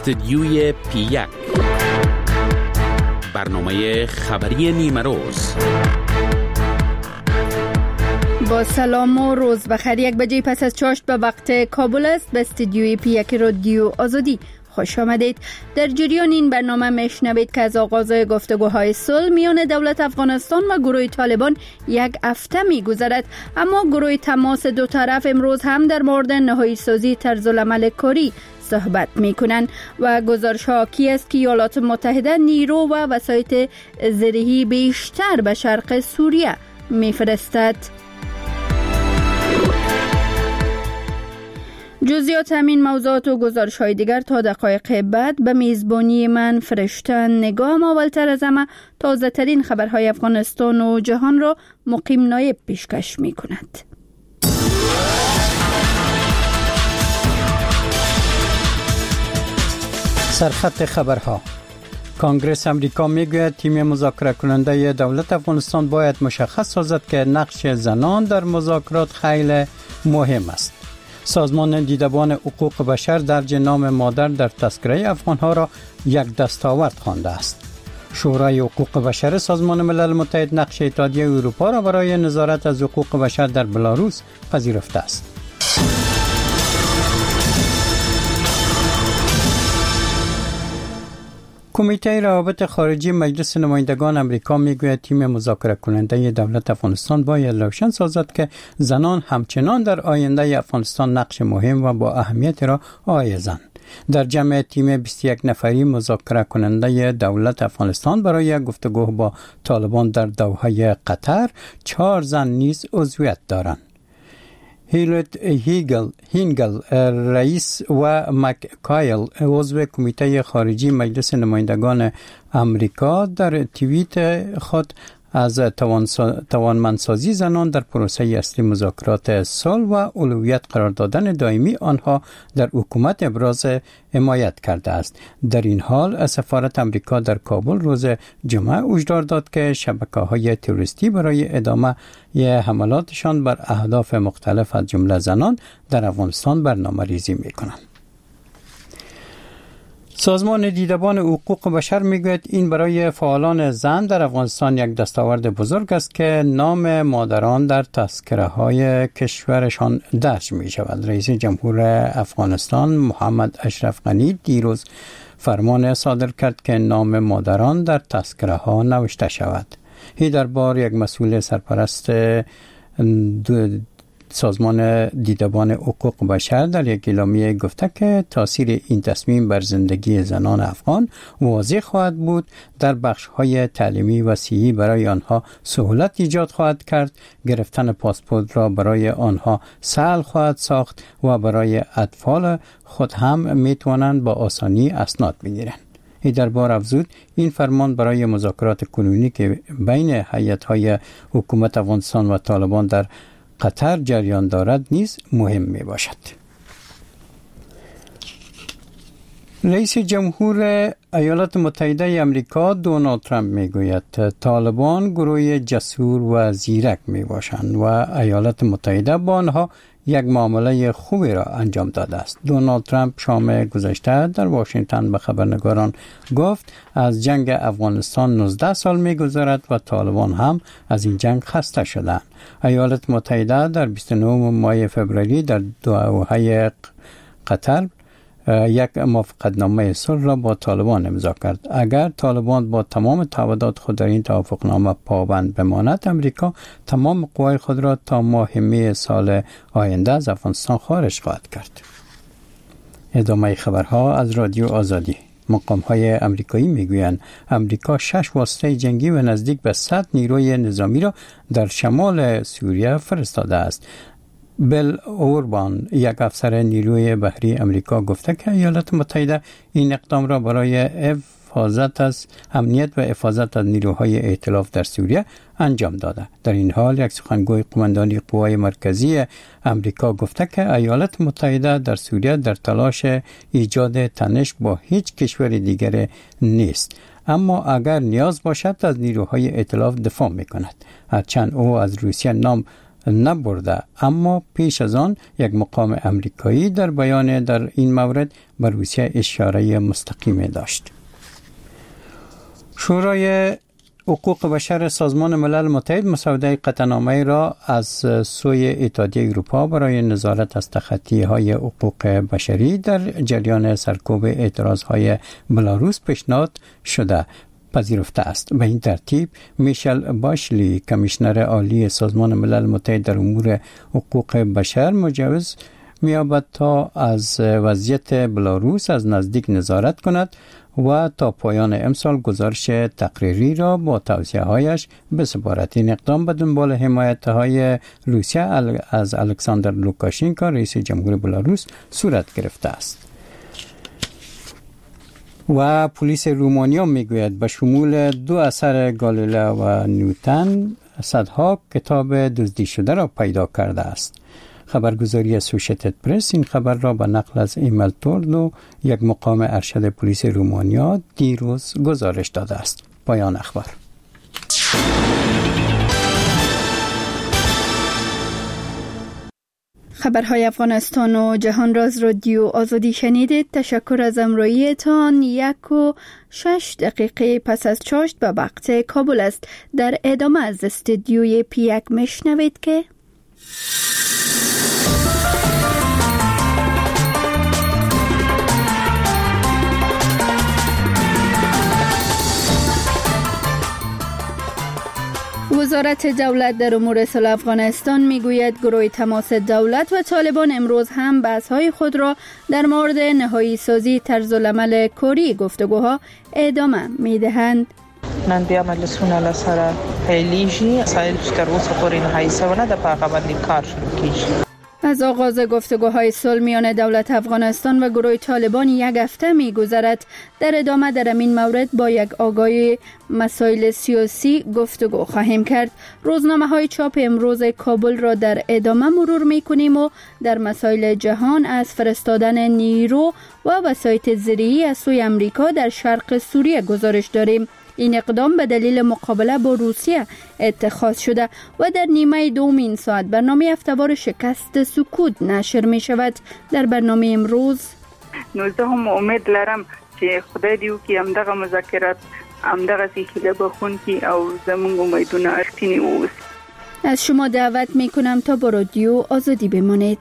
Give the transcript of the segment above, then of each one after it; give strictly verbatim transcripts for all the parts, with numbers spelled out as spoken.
استدیوی پی یک، برنامه خبری نیمه روز. با سلام و روز بخیر. یک بجه پس از چاشت به وقت کابل است. به استدیوی پی یک رادیو آزادی خوش آمدید. در جریان این برنامه میشنوید که از آغاز گفتگوهای صلح میان دولت افغانستان و گروه طالبان یک هفته میگذرد، اما گروه تماس دو طرف امروز هم در مورد نهایی سازی طرز العمل کاری صحبت میکنند و گزارش ها حاکی است که ایالات متحده نیرو و وسایط زرهی بیشتر به شرق سوریه میفرستد. جزئیات همین موضوعات و گزارش های دیگر تا دقایق بعد به میزبانی من فرشته نگام. اولتر از همه تازه ترین خبرهای افغانستان و جهان را مقیم نایب پیشکش می کند. سرخط خبرها. کانگرس امریکا میگوید تیم مذاکره کننده دولت افغانستان باید مشخص سازد که نقش زنان در مذاکرات خیلی مهم است. سازمان دیدبان حقوق بشر درج نام مادر در تذکره افغانها را یک دستاورد خوانده است. شورای حقوق بشر سازمان ملل متحد نقش اتحادیه اروپا را برای نظارت از حقوق بشر در بلاروس پذیرفته است. کمیته روابط خارجی مجلس نمایندگان امریکا میگوید تیم مذاکره کننده دولت افغانستان باید روشن سازد که زنان همچنان در آینده افغانستان نقش مهم و با اهمیت را حائزند. در جمع تیم بیست و یک نفری مذاکره کننده دولت افغانستان برای گفتگو با طالبان در دوحه قطر چهار زن نیز عضویت دارند. هیلت هیگل هینگل رئیس و مککایل عضو کمیته خارجی مجلس نمایندگان امریکا در توییت خود از توانمندسازی زنان در پروسه اصلی مذاکرات صلح و اولویت قرار دادن دائمی آنها در حکومت ابراز حمایت کرده است. در این حال سفارت امریکا در کابل روز جمعه هشدار داد که شبکه‌های تروریستی برای ادامه حملاتشان بر اهداف مختلف از جمله زنان در افغانستان برنامه‌ریزی می‌کنند. سازمان دیدبان حقوق بشر میگوید این برای فعالان زن در افغانستان یک دستاورد بزرگ است که نام مادران در تذکره های کشورشان درج می شود. رئیس جمهور افغانستان محمد اشرف غنی دیروز فرمان صادر کرد که نام مادران در تذکره ها نوشته شود. این در بار یک مسئول سرپرست سازمان دیدبان حقوق بشر در یک اعلامیه گفته که تاثیر این تصمیم بر زندگی زنان افغان واضح خواهد بود. در بخش‌های تعلیمی و صحی برای آنها سهولت ایجاد خواهد کرد، گرفتن پاسپورت را برای آنها سهل خواهد ساخت و برای اطفال خود هم میتوانند با آسانی اسناد بگیرند. ای در بار افزود این فرمان برای مذاکرات کنونی که بین هیئت‌های حکومت افغانستان و طالبان در قطر جریان دارد نیز مهم می باشد. رئیس جمهور ایالات متحده آمریکا دونالد ترامپ می گوید طالبان گروه جسور و زیرک می باشند و ایالات متحده با آنها یک معامله خوبی را انجام داده است. دونالد ترامپ شام گذشته در واشنگتن به خبرنگاران گفت از جنگ افغانستان نوزده سال می گذرد و طالبان هم از این جنگ خسته شدند. ایالات متحده در بیست و نه ماه فوریه در دوحه قطر یک موافقتنامه صلح را با طالبان امضا کرد. اگر طالبان با تمام تعهدات خود در این توافقنامه پابند بماند، امریکا تمام قوای خود را تا ماه می سال آینده از افغانستان خارج خواهد کرد. ادامه خبرها از رادیو آزادی. مقام‌های امریکایی میگویند امریکا شش واسطه جنگی و نزدیک به صد نیروی نظامی را در شمال سوریه فرستاده است. بل اوربان یک افسر نیروی بحری امریکا گفته که ایالات متحده این اقدام را برای حفاظت از امنیت و حفاظت از نیروهای ائتلاف در سوریه انجام داده. در این حال یک سخنگوی قماندانی قوای مرکزی امریکا گفته که ایالات متحده در سوریه در تلاش ایجاد تنش با هیچ کشور دیگر نیست، اما اگر نیاز باشد از نیروهای ائتلاف دفاع می‌کند. هرچند او از روسیه نام نبرده، اما پیش از آن یک مقام امریکایی در بیان در این مورد به روسیه اشاره مستقیم داشت. شورای حقوق بشر سازمان ملل متحد مسوده قطعنامه را از سوی اتحادیه اروپا برای نظارت از تخطی‌های حقوق بشری در جریان سرکوب اعتراض‌های بلاروس پیشنهاد شده پذیرفته است. به این ترتیب میشل باشلی کمیشنر عالی سازمان ملل متحد در امور حقوق بشر مجوز می‌یابد تا از وضعیت بلاروس از نزدیک نظارت کند و تا پایان امسال گزارش تقریری را با توصیه‌هایش بسپارد. این اقدام به دنبال حمایت‌های روسیه از الکساندر لوکاشنکو رئیس جمهور بلاروس صورت گرفته است. و پلیس رومانیا میگوید به شمول دو اثر گالیله و نیوتن صدها کتاب دزدی شده را پیدا کرده است. خبرگزاری اسوشیتد پرس این خبر را به نقل از ایمیل توردو یک مقام ارشد پلیس رومانیا دیروز گزارش داده است. پایان اخبار. خبرهای افغانستان و جهان را از رادیو آزادی شنیدید. تشکر از همراهیتان. یک و شش دقیقه پس از چاشت به وقت کابل است. در ادامه از استودیوی پی یک میشنوید که وزارت دولت در امور صلح افغانستان میگوید گروه تماس دولت و طالبان امروز هم بحث‌های خود را در مورد نهایی سازی طرز العمل کوری گفتگوها ادامه میدهند. نن بیا مجلسونه لسره پیلیجی سایل تر اوسه پورې نهایی سونه د پاغه باندې کار شروع کیږي. از آغاز گفتگوهای صلح میان دولت افغانستان و گروه طالبان یک هفته می‌گذرد. در ادامه در این مورد با یک آگاهی مسائل سیاسی گفتگو خواهیم کرد. روزنامه‌های چاپ امروز کابل را در ادامه مرور می‌کنیم و در مسائل جهان از فرستادن نیرو و وسایط زرعی از سوی امریکا در شرق سوریه گزارش داریم. این اقدام به دلیل مقابله با روسیه اتخاذ شده و در نیمه دوم این ساعت برنامه هفته‌وار شکست سکوت نشر می شود. در برنامه امروز نوزده هم امید لرم چې خدای دیو که همدغه مذاکرات همدغه سیکیله بخون کی او زمونږ امیدونه رښتینی اوس. از شما دعوت می کنم تا با رادیو آزادی بمانید.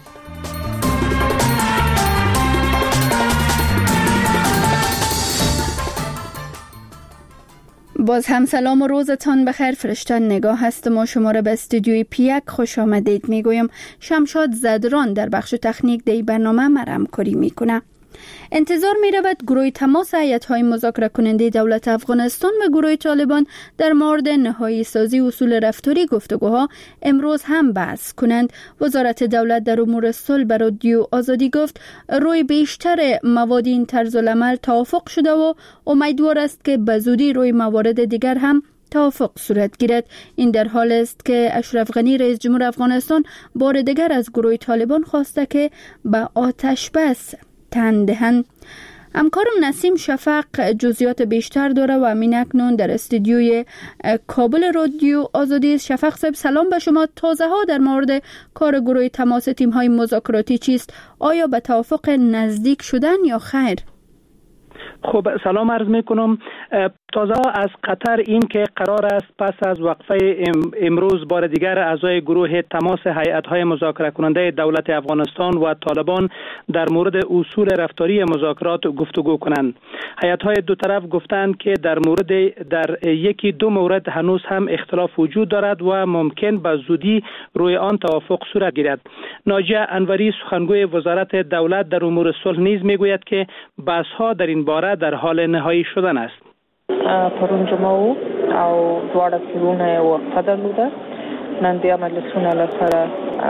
باز هم سلام و روزتان بخیر. فرشتن نگاه هستم و شما را به استودیوی پی یک خوش آمدید میگویم. شمشاد زدران در بخش تکنیک دی برنامه مرم کاری میکنه. انتظار می رود گروه تماس هیئت‌های مذاکره کننده دولت افغانستان و گروه طالبان در مورد نهایی سازی اصول رفتاری گفتگوها امروز هم بحث کنند. وزارت دولت در امور صلح به رادیو آزادی گفت روی بیشتر مواد این طرز العمل توافق شده و امیدوار است که به زودی روی موارد دیگر هم توافق صورت گیرد. این در حال است که اشرف غنی رئیس جمهور افغانستان بار دیگر از گروه طالبان خواسته که به آتش بس تن دهند. همکارم نسیم شفق جزئیات بیشتر داره و امین اکنون در استودیوی کابل رادیو آزادی. شفق صاحب سلام به شما. تازه ها در مورد کار گروه تماس تیم های مذاکراتی چیست؟ آیا به توافق نزدیک شدن یا خیر؟ خب سلام عرض می کنم. تازه از قطر این که قرار است پس از وقفه امروز بار دیگر اعضای گروه تماس هیئت‌های مذاکره کننده دولت افغانستان و طالبان در مورد اصول رفتاری مذاکرات گفتگو کنند. هیئت‌های دو طرف گفتند که در مورد در یکی دو مورد هنوز هم اختلاف وجود دارد و ممکن به زودی روی آن توافق صورت گیرد. ناجیه انوری سخنگوی وزارت دولت در امور صلح نیز میگوید که بحث‌ها در این باره در حال نهایی شدن است. پرون جمعه او دواړه سرونه وقفه درلوده. نن بیا مجلسونه لسره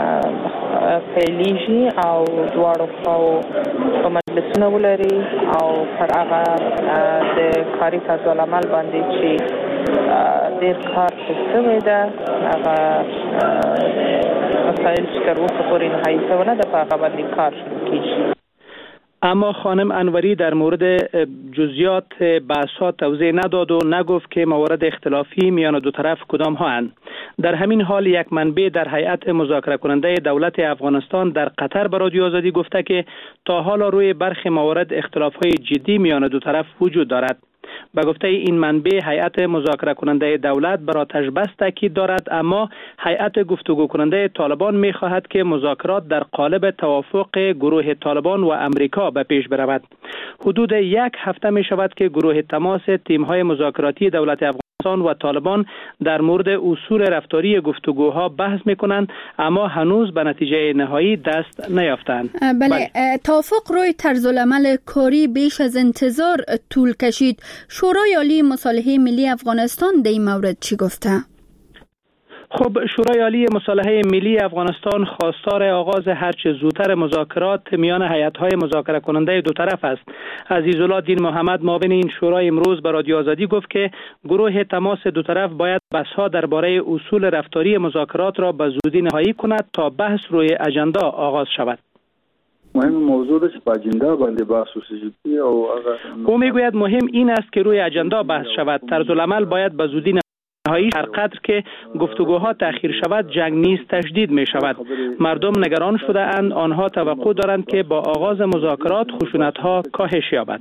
پیلیجی او دواړو خواو په مجلسونه ولري او پر هغه د کاري طرز العمل باندې چې ډېر کار شوی ده هغه مسایل چې تر اوسه پورې نهایي شوی نه ده په هغه باندې کار شروع کیږي. اما خانم انوری در مورد جزئیات بحث‌ها توضیح نداد و نگفت که موارد اختلافی میان دو طرف کدام ها اند. در همین حال یک منبع در هیئت مذاکره کننده دولت افغانستان در قطر به رادیو آزادی گفته که تا حالا روی برخی موارد اختلاف‌های جدی میان دو طرف وجود دارد. به گفته این منبع هیئت مذاکره کننده دولت بر آتش بس تاکید دارد، اما هیئت گفتگو کننده طالبان می خواهد که مذاکرات در قالب توافق گروه طالبان و امریکا به پیش برود. حدود یک هفته می شود که گروه تماس تیم‌های مذاکراتی دولت افغانستان و طالبان در مورد اصول رفتاری گفتگوها بحث میکنند، اما هنوز به نتیجه نهایی دست نیافتند. بله, بله. توافق روی طرز العمل کاری بیش از انتظار طول کشید. شورای عالی مصالحه ملی افغانستان در این مورد چی گفته؟ خب شورای عالی مصالحه ملی افغانستان خواستار آغاز هرچه زودتر مذاکرات میان هیئت‌های مذاکره کننده دو طرف است. عزیزالله دین محمد معاون این شورای امروز به رادیو آزادی گفت که گروه تماس دو طرف باید بحث‌ها درباره اصول رفتاری مذاکرات را به زودی نهایی کند تا بحث روی اجندا آغاز شود. مهم موضوع است با اجندا باندې بحث وشي او او میگوید مهم این است که روی اجندا بحث شود. طرز العمل باید به زودی نهایی هر قدر که گفتگوها تأخیر شود جنگ نیز تشدید می شود. مردم نگران شده اند، آنها توقع دارند که با آغاز مذاکرات خشونت‌ها کاهش یابد.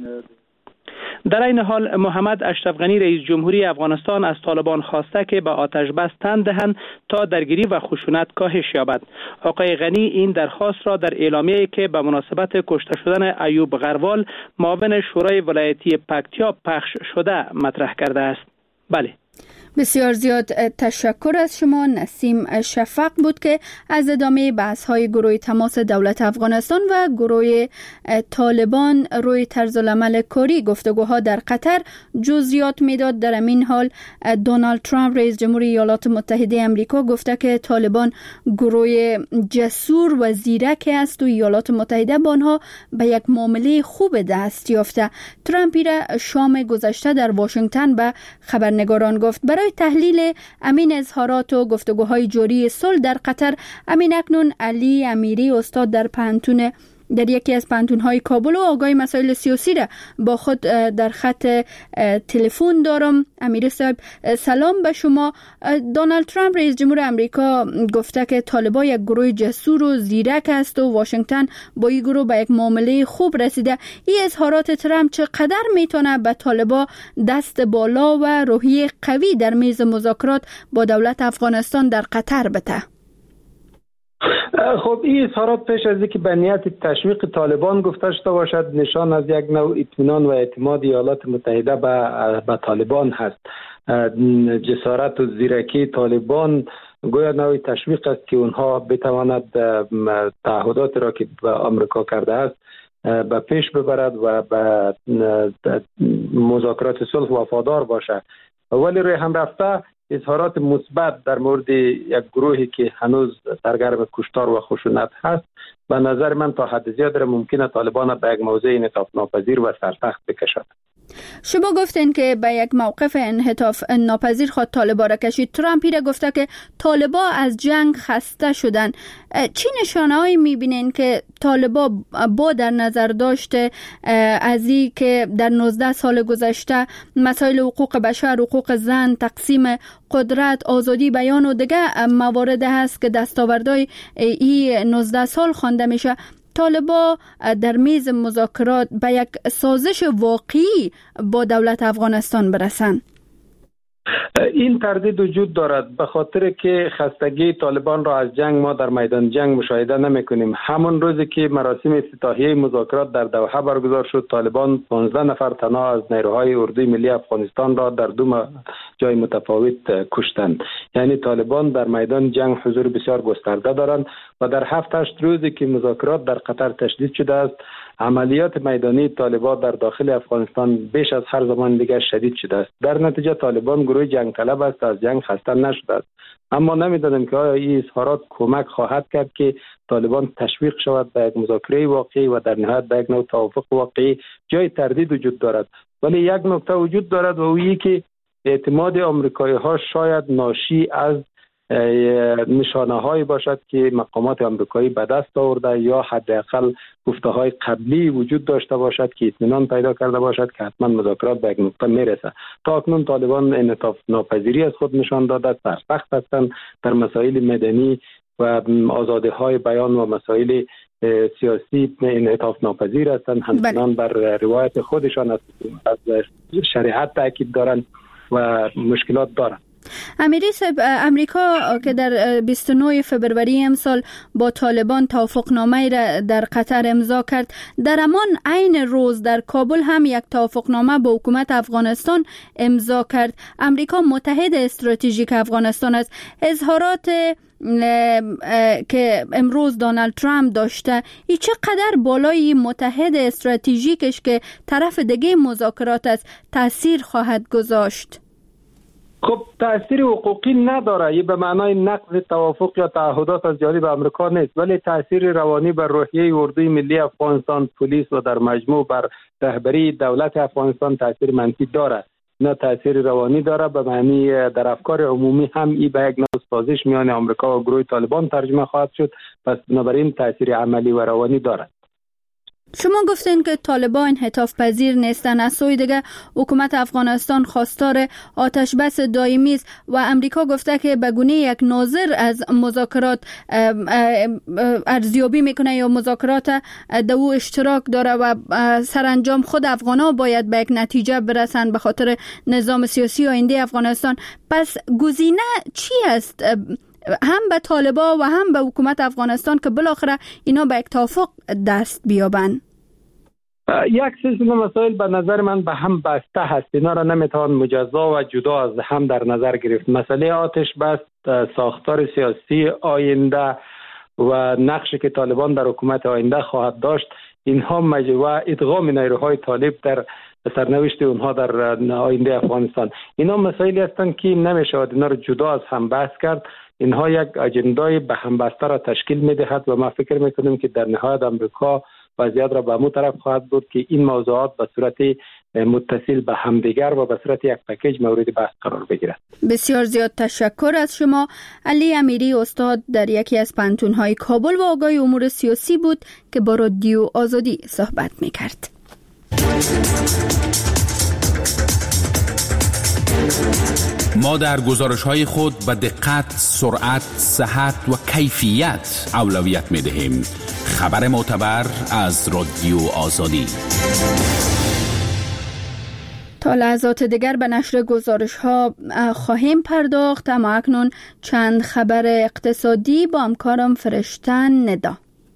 در این حال محمد اشرف غنی رئیس جمهوری افغانستان از طالبان خواسته که به آتش بس تن دهند تا درگیری و خشونت کاهش یابد. آقای غنی این درخواست را در اعلامیه‌ای که به مناسبت کشته شدن ایوب غروال معاون شورای ولایتی پکتیا پخش شده مطرح کرده است. بله. بسیار زیاد تشکر از شما. نسیم شفق بود که از ادامه بحث های گروه تماس دولت افغانستان و گروه طالبان روی طرز العمل کاری گفتگوها در قطر جزئیات میداد. در همین حال دونالد ترامپ رئیس جمهوری ایالات متحده آمریکا گفته که طالبان گروه جسور و زیرک است و ایالات متحده با آنها به یک معامله خوب دست یافته. ترامپ را شام گذشته در واشنگتن به خبرنگاران گفت. برای تحلیل امین اظهارات و گفتگوهای جاری صلح در قطر، امین اکنون علی امیری استاد در پانتون در یکی از پانتون‌های کابل و آگاه مسائل سیاسی را با خود در خط تلفن دارم. امیر صاحب سلام به شما. دونالد ترامپ رئیس جمهور آمریکا گفته که طالبان یک گروه جسور و زیرک است و واشنگتن با این گروه به یک معامله خوب رسیده. این اظهارات ترامپ چقدر میتونه به طالبان دست بالا و روحیه قوی در میز مذاکرات با دولت افغانستان در قطر بده؟ خب این اظهارات پیش از اینکه به نیت تشویق طالبان گفته شده باشد نشان از یک نوع اطمینان و اعتماد ایالات متحده به به طالبان هست. جسارت و زیرکی طالبان گویا نوع تشویق است که اونها بتواند تعهدات را که به آمریکا کرده است به پیش ببرد و به مذاکرات صلح وفادار باشد. ولی روی هم رفته اظهارات مثبت در مورد یک گروهی که هنوز سرگرم کشتار و خشونت هست به نظر من تا حد زیاد ممکنه طالبان به یک موضع انعطاف ناپذیر و سرسخت بکشد. شما گفتین که به یک موقف انعطاف ناپذیر خود طالبان را کشید. ترامپ را گفته که طالبان از جنگ خسته شدن. چی نشانه‌هایی می‌بینین که طالبان با در نظر داشته از این که در نوزده سال گذشته مسائل حقوق بشر، حقوق زن، تقسیم قدرت، آزادی بیان و دیگه موارد هست که دستاوردهای این نوزده سال خوانده میشه، طالبان در میز مذاکرات به یک سازش واقعی با دولت افغانستان برسن؟ این تردید وجود دارد به خاطر که خستگی طالبان را از جنگ ما در میدان جنگ مشاهده نمی کنیم. همون روزی که مراسم افتتاحیه مذاکرات در دوحه برگزار شد طالبان پانزده نفر تنها از نیروهای اردوی ملی افغانستان را در دو جای متفاوت کشتند. یعنی طالبان در میدان جنگ حضور بسیار گسترده دارند و در هفت هشت روزی که مذاکرات در قطر تشدید شده است عملیات میدانی طالبان در داخل افغانستان بیش از هر زمان دیگر شدید شده است. در نتیجه طالبان گروه جنگ طلب است، از جنگ خسته نشده است. اما نمیدانم که آیا این اظهارات کمک خواهد کرد که طالبان تشویق شود به یک مذاکره واقعی و در نهایت به یک نوع توافق واقعی. جای تردید وجود دارد، ولی یک نکته وجود دارد و این که اعتماد آمریکایی ها شاید ناشی از نشانه هایی باشد که مقامات آمریکایی به دست آورده یا حداقل گفته های قبلی وجود داشته باشد که اطمینان پیدا کرده باشد که حتما مذاکرات به یک نقطه میرسه. تا اکنون طالبان انعطاف ناپذیری از خود نشان داده، سرسخت هستند در مسائل مدنی و آزادی های بیان و مسائل سیاسی انعطاف ناپذیر هستند، همچنان بر روایت خودشان از شریعت تاکید دارند و مشکلات دارند. امیری صاحب، امریکا که در بیست و نه فبروری امسال با طالبان توافقنامه را در قطر امضا کرد، در همان عین روز در کابل هم یک توافقنامه با حکومت افغانستان امضا کرد. امریکا متحد استراتژیک افغانستان است. اظهارات که امروز دونالد ترامپ داشته، ای چقدر بالای متحد استراتژیکش که طرف دیگه مذاکرات است تأثیر خواهد گذاشت؟ خب تأثیر حقوقی نداره، یه به معنای نقض توافق یا تعهدات از جانب آمریکا نیست، ولی تأثیر روانی بر روحیه اردوی ملی افغانستان، پلیس و در مجموع بر رهبری دولت افغانستان تأثیر منفی داره. نه تأثیر روانی داره، به معنی در افکار عمومی هم ای به یک نوع سازش میان آمریکا و گروه طالبان ترجمه خواهد شد، پس بنابراین تأثیر عملی و روانی داره. شما گفتین که طالبان انعطاف پذیر نیستن، از سوی دیگه حکومت افغانستان خواستار آتش بس دائمی است و امریکا گفته که به گونه یک ناظر از مذاکرات ارزیابی میکنه یا مذاکرات در او اشتراک داره و سرانجام خود افغانا باید به یک نتیجه برسن به خاطر نظام سیاسی آینده افغانستان. پس گزینه چی است هم به طالبان و هم به حکومت افغانستان که بالاخره اینا به یک توافق دست بیابن؟ یک سلسله مسائل به نظر من به هم بسته هست، اینا را نمیتوان مجزا و جدا از هم در نظر گرفت. مسئله آتش بس، ساختار سیاسی آینده و نقشی که طالبان در حکومت آینده خواهد داشت، اینها مجموعه ادغام نیروهای طالب در سرنوشت اونها در آینده افغانستان، اینا مسائلی هستند که نمیشود اینا را جدا از هم بحث کرد. اینها یک اجندای به هم بسته را تشکیل میدهد و ما فکر میکنیم که در نهایت امریکا وضعیت را به مو طرف خواهد بود که این موضوعات به صورت متصل به همدیگر و به صورت یک پکیج مورد بحث قرار بگیرد. بسیار زیاد تشکر از شما. علی امیری، استاد در یکی از پانتون‌های کابل و آگاه امور سیاسی بود که با رادیو آزادی صحبت میکرد. ما در گزارش‌های خود به دقت، سرعت، صحت و کیفیت اولویت می‌دهیم. خبر معتبر از رادیو آزادی. تا لحظات دیگر به نشر گزارش‌ها خواهیم پرداخت، اما اکنون چند خبر اقتصادی با همکارم فرشتن ندا.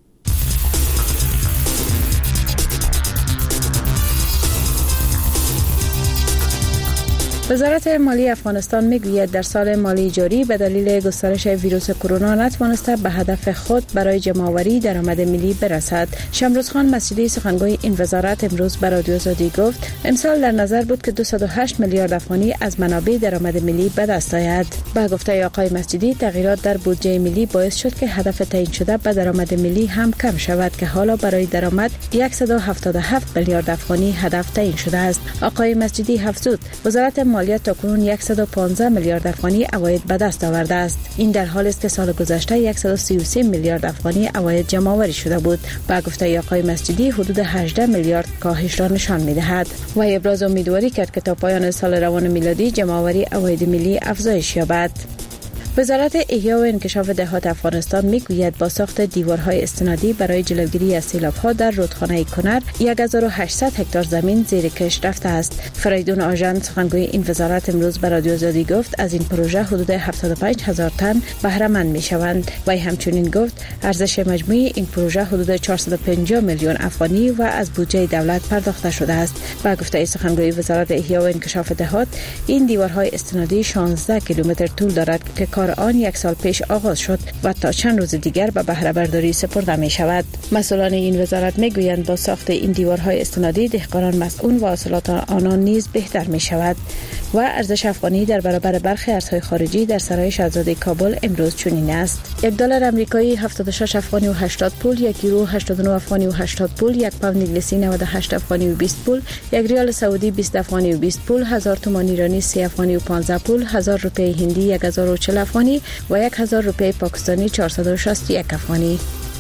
وزارت مالی افغانستان میگوید در سال مالی جاری به دلیل گسترش ویروس کرونا نتوانسته به هدف خود برای جمع‌آوری درآمد ملی برسد. شمروزخان مسجدی سخنگوی این وزارت امروز به رادیو آزادی گفت امسال در نظر بود که دویست و هشت میلیارد افغانی از منابع درآمد ملی به دست آید. با گفته آقای مسجدی تغییرات در بودجه ملی باعث شد که هدف تعیین شده به درآمد ملی هم کم شود که حالا برای درآمد صد و هفتاد و هفت میلیارد افغانی هدف تعیین شده است. آقای مسجدی افزود وزارت مالیات تاکنون صد و پانزده میلیارد افغانی عواید به دست آورده است. این در حالی است که سال گذشته صد و سی و سه میلیارد افغانی عواید جمع آوری شده بود. با گفته آقای مسجدی حدود هجده میلیارد کاهش را نشان می‌دهد و ابراز امیدواری کرد که تا پایان سال روان میلادی جمع آوری عواید ملی افزایش یابد. وزارت احیا و انکشاف دهات افغانستان میگوید با ساخت دیوارهای استنادی برای جلوگیری از سیلاب‌ها در رودخانه کنر هزار و هشتصد هکتار زمین زیر کشت رفته است. فریدون آژان سخنگوی این وزارت امروز به رادیو آزادی گفت از این پروژه حدود هفتاد و پنج هزار تن بهره مند میشوند و همچنین گفت ارزش مجموعی این پروژه حدود چهارصد و پنجاه میلیون افغانی و از بودجه دولت پرداخته شده است. با گفته سخنگوی وزارت احیا و انکشاف دهات این دیوارهای استنادی شانزده کیلومتر طول دارد که آن یک سال پیش آغاز شد و تا چند روز دیگر به بهره برداری سپرده می شود. مسئولان این وزارت می گویند با ساخت این دیوارهای استنادی دهقانان مسئول و حاصلات آنان نیز بهتر می شود. و ارزش افغانی در برابر برخی ارزهای خارجی در سرای شاهزاده کابل امروز چنین است: یک دلار آمریکایی هفتاد و شش افغانی و هشتاد پول، یک یورو هشتاد و نه افغانی و هشتاد پول، یک پوند انگلیسی نود و هشت افغانی و بیست پول، یک ریال سعودی بیست افغانی و بیست پول، هزار تومان ایرانی سی افغانی و پانزده پول، هزار روپیه هندی یک هزار و چهل افغانی و یک هزار روپیه پاکستانی چهارصد و شصت و یک افغانی.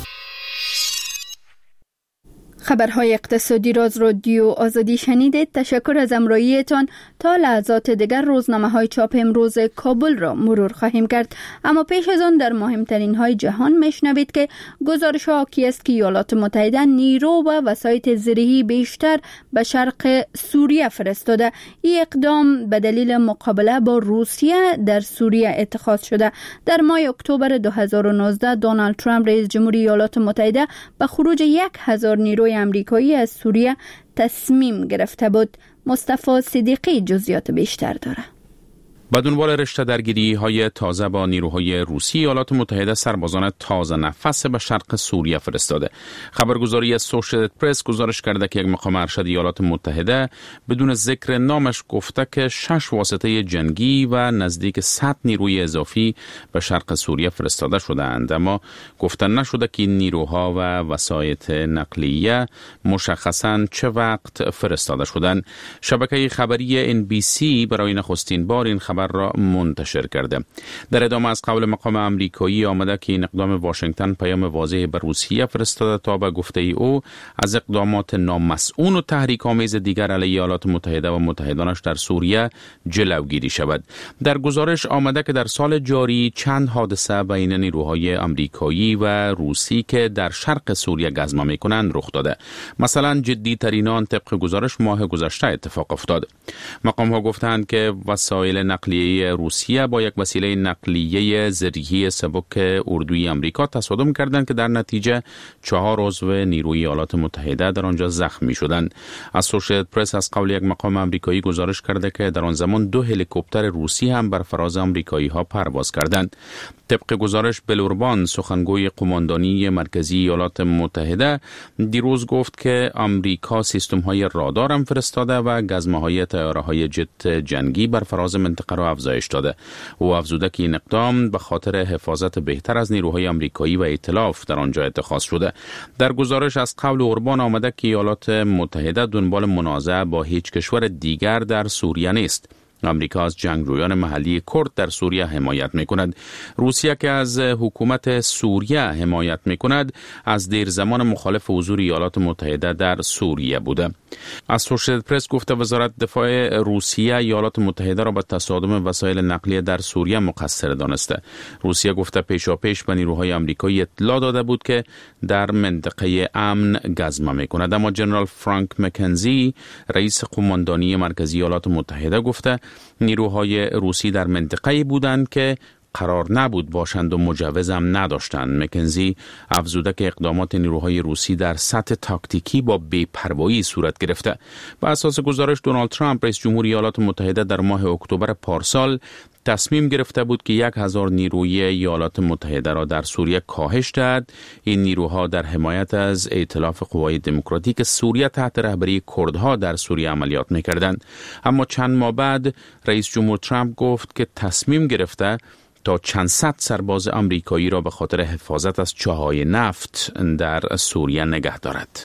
خبرهای اقتصادی را از رادیو آزادی شنیدید. تشکر از همراهیتان. تا لحظات دیگر روزنامه های چاپ امروز کابل را مرور خواهیم کرد، اما پیش از آن در مهمترین های جهان میشنوید که گزارش ها حاکی است که ایالات متحده نیرو و وسایط زرعی بیشتر به شرق سوریه فرستاده. این اقدام به دلیل مقابله با روسیه در سوریه اتخاذ شده. در ماه اکتبر دو هزار و نوزده دونالد ترامپ رئیس جمهوری ایالات متحده به خروج یک هزار نیروی امریکایی از سوریه تصمیم گرفته بود. مصطفی صدیقی جزئیات بیشتر داره. به دنبال رشته درگیری های تازه با نیروهای روسی، ایالات متحده سربازان تازه نفس به شرق سوریه فرستاده. خبرگزاری اسوشییتد پرس گزارش کرده که یک مقام ارشد ایالات متحده بدون ذکر نامش گفته که شش واسطه جنگی و نزدیک صد نیروی اضافی به شرق سوریه فرستاده شدند، اما گفته نشده که این نیروها و وسایط نقلیه مشخصاً چه وقت فرستاده شدند. شبکه خبری ان بی سی برای نخستین بار این خبر را منتشر کرده. در ادامه از قول مقام امریکایی آمده که این اقدام واشنگتن پیام واضحی به روسیه فرستاده تا به گفته ای او از اقدامات نامسئول و تحریک‌آمیز دیگر علیه ایالات متحده و متحدانش در سوریه جلوگیری شود. در گزارش آمده که در سال جاری چند حادثه بین نیروهای امریکایی و روسی که در شرق سوریه گزمه می‌کنند رخ داده. مثلا جدی ترین آن طبق گزارش ماه گذشته اتفاق افتاد. مقام ها گفتند که وسایل نقلیه روسیه با یک وسیله نقلیه زرعی سبک اردوی امریکا تصادم کردند که در نتیجه چهار عضو نیروی ایالات متحده در آنجا زخمی شدند. اسوشییتد پرس از قول یک مقام امریکایی گزارش کرده که در آن زمان دو هلیکوپتر روسی هم بر فراز امریکایی ها پرواز کردند. طبق گزارش بلوربان سخنگوی قماندانی مرکزی ایالات متحده دیروز گفت که امریکا سیستم های رادار هم فرستاده و گزمه های طیاره های جت جنگی بر فراز منطقه را افزایش داده. او افزوده که این اقدام به خاطر حفاظت بهتر از نیروهای امریکایی و ائتلاف در آنجا اتخاذ شده. در گزارش از قول اوربان آمده که ایالات متحده دنبال منازعه با هیچ کشور دیگر در سوریه نیست. امریکا از جنگجویان محلی کرد در سوریه حمایت می‌کند. روسیه که از حکومت سوریه حمایت می‌کند از دیر زمان مخالف حضور ایالات متحده در سوریه بوده. اسوشییتد پرس گفته وزارت دفاع روسیه ایالات متحده را به تصادم وسایل نقلیه در سوریه مقصر دانسته. روسیه گفته پیشاپیش به نیروهای آمریکایی اطلاع داده بود که در منطقه امن گزمه می‌کند، اما جنرال فرانک مکنزی رئیس قماندانی مرکزی ایالات متحده گفته نیروهای روسی در منطقه‌ای بودند که قرار نبود باشند و مجوز هم نداشتند. مکنزی افزوده که اقدامات نیروهای روسی در سطح تاکتیکی با بی‌پروایی صورت گرفته. بر اساس گزارش دونالد ترامپ رئیس جمهوری ایالات متحده در ماه اکتبر پارسال تصمیم گرفته بود که یک هزار نیروی ایالات متحده را در سوریه کاهش دهد. این نیروها در حمایت از ائتلاف قوای دموکراتیک سوریه تحت رهبری کردها در سوریه عملیات می‌کردند. اما چند ماه بعد رئیس جمهور ترامپ گفت که تصمیم گرفته تا چند صد سرباز آمریکایی را به خاطر حفاظت از چاهای نفت در سوریه نگه دارد.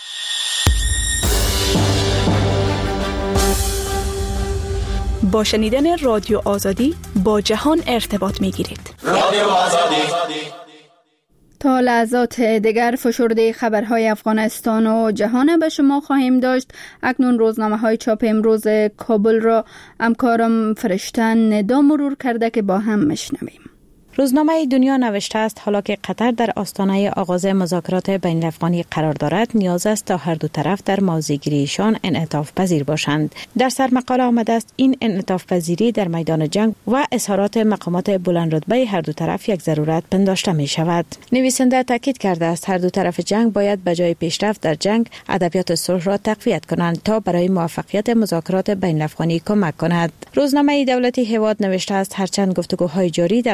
با شنیدن رادیو آزادی با جهان ارتباط می گیرید. رادیو آزادی. تا لحظات دیگر فشرده خبرهای افغانستان و جهان به شما خواهیم داشت. اکنون روزنامه های چاپ امروز کابل را همکارم فرشتن ندا مرور کرده که با هم میشنویم. روزنامه دنیا نوشته است حالا که قطر در آستانه آغاز مذاکرات بین الافغانی قرار دارد، نیاز است تا هر دو طرف در موضع‌گیریشان انعطاف پذیر باشند. در سرمقاله آمده است این انعطاف پذیری در میدان جنگ و اظهارات مقامات بلند رتبه هر دو طرف یک ضرورت پنداشته می شود. نویسنده تاکید کرده است هر دو طرف جنگ باید به جای پیشرفت در جنگ ادبیات صلح را تقویت کنند تا برای موفقیت مذاکرات بین الافغانی کمک کند. روزنامه دولتی هواد نوشته است هرچند گفتگوهای جاری در قطر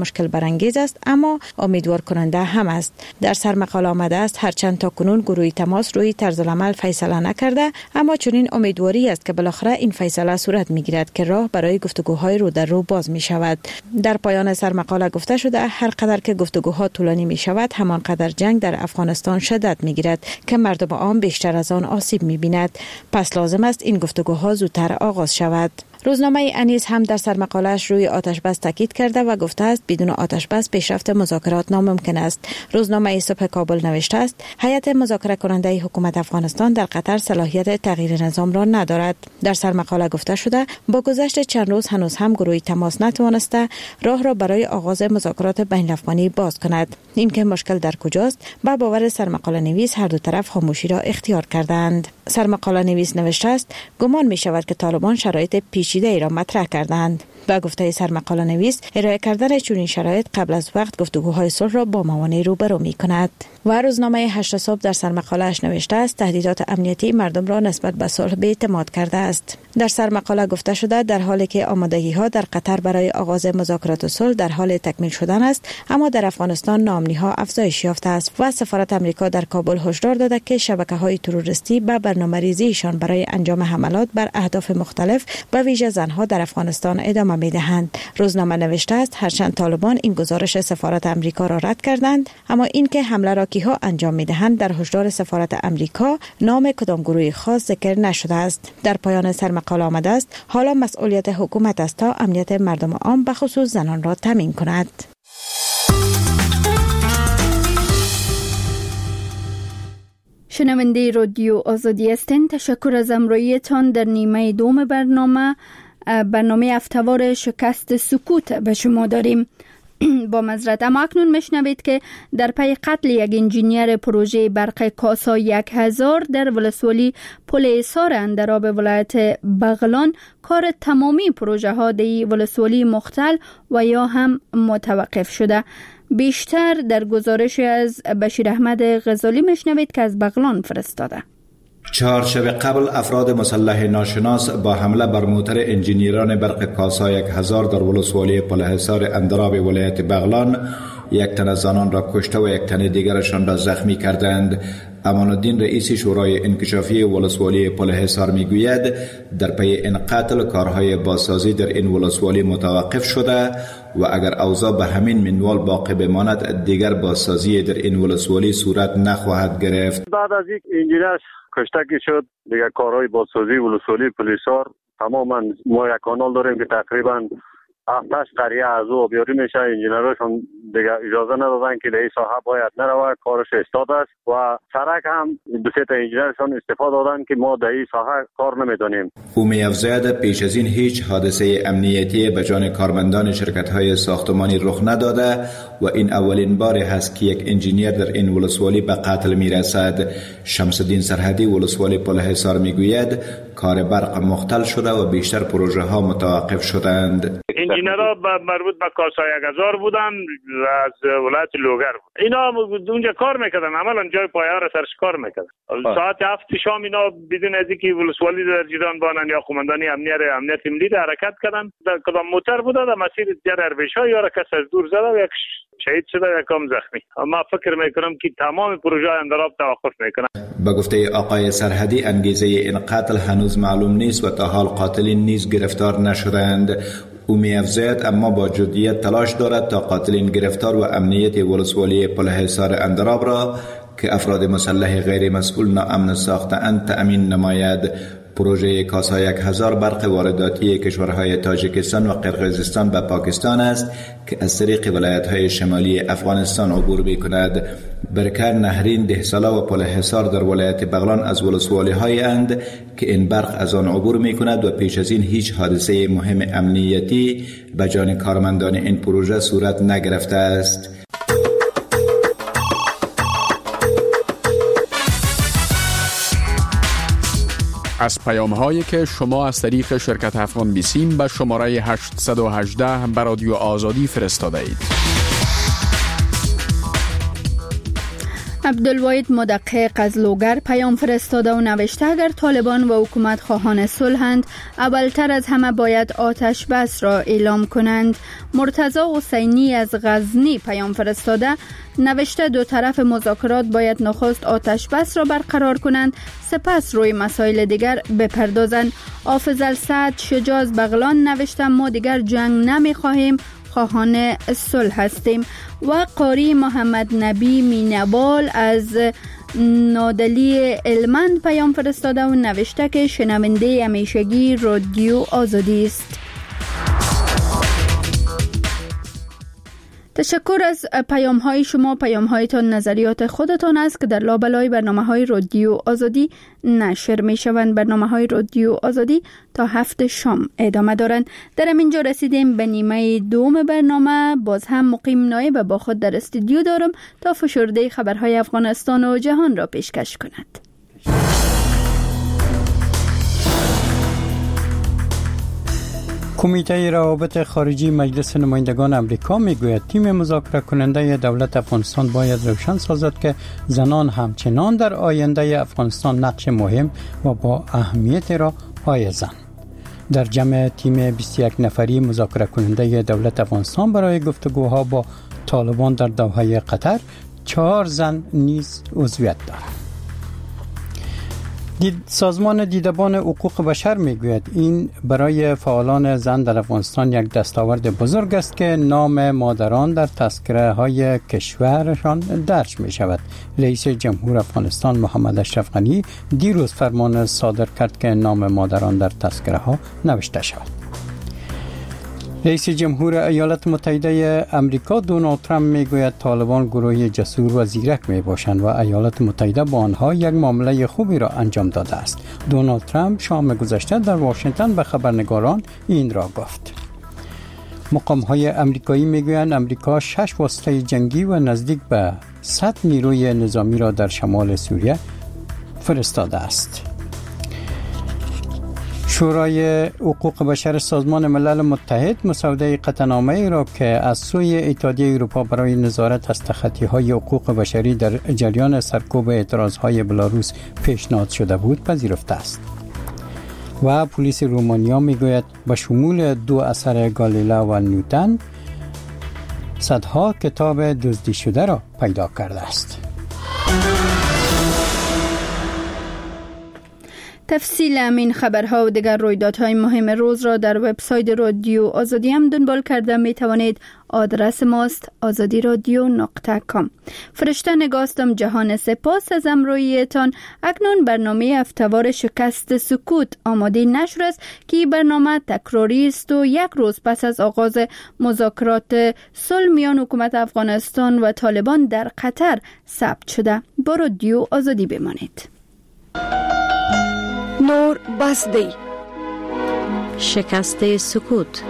مشکل برانگیز است اما امیدوار کننده هم است. در سر مقاله آمده است هرچند تا کنون گروه تماس روی طرز العمل فیصله نکرده، اما چنین امیدواری است که بالاخره این فیصله صورت میگیرد که راه برای گفتگوهای رو در رو باز می شود. در پایان سر مقاله گفته شده هر قدر که گفتگوها طولانی می شود همان قدر جنگ در افغانستان شدت می گیرد که مردم عام بیشتر از آن آسیب می بیند. پس لازم است این گفتگوها زودتر آغاز شود. روزنامه انیس هم در سرمقاله‌اش روی آتش بس تاکید کرده و گفته است بدون آتش بس پیشرفت مذاکرات ناممکن است. روزنامه صبح کابل نوشته است هیئت مذاکره کننده حکومت افغانستان در قطر صلاحیت تغییر نظام را ندارد. در سرمقاله گفته شده با گذشت چند روز هنوز هم گروه تماس نتوانسته راه را برای آغاز مذاکرات بین الافغانی باز کند. این که مشکل در کجاست؟ با باور سرمقاله نویس هر دو طرف خاموشی را اختیار کردند. سرمقاله نویس نوشته است گمان می شود که طالبان شرایط پیچیده ای را مطرح کردند. با گفته سرمقاله نویس ارائه کردن چنین شرایط قبل از وقت گفتگوهای صلح را با موانع روبرو می کند. و روزنامه هشت صبح در سرمقاله‌اش نوشته است تهدیدات امنیتی مردم را نسبت به صلح بی‌اعتماد کرده است. در سرمقاله گفته شده در حالی که آمادگی‌ها در قطر برای آغاز مذاکرات صلح در حال تکمیل شدن است، اما در افغانستان ناامنی‌ها افزایش یافته است و سفارت آمریکا در کابل هشدار داده که شبکه‌های تروریستی به برنامه‌ریزیشان برای انجام حملات بر اهداف مختلف به ویژه زنها در افغانستان ادامه می‌دهند. روزنامه نوشته است هرچند طالبان این گزارش سفارت آمریکا را رد کردند، اما اینکه حمله را کیها انجام می‌دهند در هشدار سفارت آمریکا نام کدام گروه خاص ذکر نشده است. در پایان سرمقاله آمده است حالا مسئولیت حکومت است تا امنیت مردم عام به خصوص زنان را تامین کند. شنونده رادیو آزادی هستین. تشکر از همراهیتان در نیمه دوم برنامه برنامه هفته‌وار شکست سکوت به شما داریم. با معذرت، اما اکنون میشنوید که در پی قتل یک انجینیر پروژه برق کاسا یک هزار در ولسوالی پل ایسار اندراب ولایت بغلان کار تمامی پروژه ها در ولسوالی مختل و یا هم متوقف شده. بیشتر در گزارش از بشیر احمد غزالی میشنوید که از بغلان فرستاده. چهار شب قبل افراد مسلح ناشناس با حمله بر موتر انجینیران برق کاسا یک هزار در ولسوالی پلحصار اندراب ولایت بغلان یک تن از آنان را کشته و یک تن دیگرشان را زخمی کردند. امان الدین رئیس شورای انکشافی ولسوالی پلحصار میگوید در پی این قتل کارهای بازسازی در این ولسوالی متوقف شده و اگر اوضاع به همین منوال باقی بماند دیگر بازسازی در این ولسوالی صورت نخواهد گرفت. بعد از یک انجینر کشتگی شد دیگه کارهای بازسازی ولسوالی پلحصار تماما ما یک کانال داریم که تقریبا هفتش قریه از او آبیاری میشه. انجینراشون دیگه اجازه ندادن که در این ساحه باید نروه، کارش استاد است و سرک هم دو سه تا انجینرشون استفاده دادن که ما در این ساحه کار نمیدونیم. او می‌افزاید پیش از این هیچ حادثه امنیتی به جان کارمندان شرکت‌های ساختمانی رخ نداده و این اولین بار است که یک انجینیر در این ولسوالی به قتل میرسد. شمس الدین سرحدی ولسوالی پلحصار میگوید کار برق مختل شده و بیشتر پروژه ها متوقف شدند. انجینرها مربوط به کاسا یک هزار بودن از ولایت لوگر بود. اینا اونجا کار میکردن، عملا جای پایه را سرش کار میکردن. ساعت هفت شام اینا بدون از اینکه ولسوالی در جریان بانن یا قماندانی امنیت امنیت ملی حرکت کردن، در کدام موتر بود در مسیر در اربشا یا را کس از دور زده و یک شهید شده و کم زخمی. ما فکر میکنم که تمام پروژه اندراب توقف میکنه. به گفته آقای سرحدی انگیزه این قتل هنوز معلوم نیست و تا حال قاتلین نیز گرفتار نشدند. او می‌افزاید اما با جدیت تلاش دارد تا قاتلین گرفتار و امنیت ولسوالی پلحصار اندراب را که افراد مسلح غیر مسئول ناامن ساخته‌اند تأمین نماید. پروژه کاسا یک هزار برق وارداتی کشورهای تاجیکستان و قرقیزستان به پاکستان است که از طریق ولایت‌های شمالی افغانستان عبور می‌کند. برکر، نهرین، دهسالا و پلحصار در ولایت بغلان از ولسوالی‌های اند که این برق از آن عبور می‌کند و پیش از این هیچ حادثه مهم امنیتی به جان کارمندان این پروژه صورت نگرفته است. از پیام هایی که شما از طریق شرکت افغان بیسیم به شماره هشت یک هشت به رادیو آزادی فرستاده اید. عبدالواحد مدقق از لوگر پیام فرستاده و نوشته اگر طالبان و حکومت خواهان صلحند اولتر از همه باید آتش بس را اعلام کنند. مرتضی حسینی از غزنی پیام فرستاده نوشته دو طرف مذاکرات باید نخست آتش بس را برقرار کنند سپس روی مسائل دیگر بپردازند. حافظ السعد شجاع از بغلان نوشته ما دیگر جنگ نمی خواهیم، خواهان صلح هستیم. و قاری محمد نبی مینوال از نادلی علمند پیام فرستاده و نوشته که شنونده همیشگی رادیو آزادی است. تشکر از پیام های شما. پیام هایتان نظریات خودتان است که در لابلای برنامه های رادیو آزادی نشر می شوند. برنامه های رادیو آزادی تا هفت شام ادامه دارند. در اینجا رسیدیم به نیمه دوم برنامه. باز هم مقیم نایب با خود در استودیو دارم تا فشرده خبرهای افغانستان و جهان را پیشکش کند. کمیته روابط خارجی مجلس نمایندگان امریکا میگوید تیم مذاکره کننده دولت افغانستان باید روشن سازد که زنان همچنان در آینده افغانستان نقش مهم و با اهمیت را حائزند. در جمع تیم بیست و یک نفری مذاکره کننده دولت افغانستان برای گفتگوها با طالبان در دوحه قطر چهار زن نیز عضویت دارند. دید سازمان دیدبان حقوق بشر میگوید این برای فعالان زن در افغانستان یک دستاورد بزرگ است که نام مادران در تذکره های کشورشان درج می شود. رئیس جمهور افغانستان محمد اشرف غنی دیروز فرمان صادر کرد که نام مادران در تذکره ها نوشته شود. رئیس جمهور ایالات متحده امریکا دونالد ترامپ میگوید طالبان گروهی جسور و زیرک می باشند و ایالات متحده با آنها یک معامله خوبی را انجام داده است. دونالد ترامپ شام گذشته در واشنگتن به خبرنگاران این را گفت. مقام های امریکایی میگویند امریکا شش واسطه جنگی و نزدیک به صد نیروی نظامی را در شمال سوریه فرستاده است. شورای حقوق بشر سازمان ملل متحد مسوده قطعنامه‌ای را که از سوی اتحادیه اروپا برای نظارت از تخطی‌های حقوق بشری در جریان سرکوب اعتراض‌های بلاروس پیشنهاد شده بود پذیرفته است. و پلیس رومانیا میگوید به شمول دو اثر گالیله و نیوتن صدها کتاب دزدی شده را پیدا کرده است. تفصیل همین خبرها و دیگر رویدادهای مهم روز را در وبسایت رادیو آزادی هم دنبال کرده می توانید. آدرس ماست آزادی رادیو نقطه کام. فرشته نگاستم جهان سپاس از امرویتان. اکنون برنامه هفته‌وار شکست سکوت آماده نشر است که برنامه تکراری است و یک روز پس از آغاز مذاکرات صلح میان حکومت افغانستان و طالبان در قطر ثبت شده. با رادیو آزادی بمانید. نور بسدی شکست سکوت.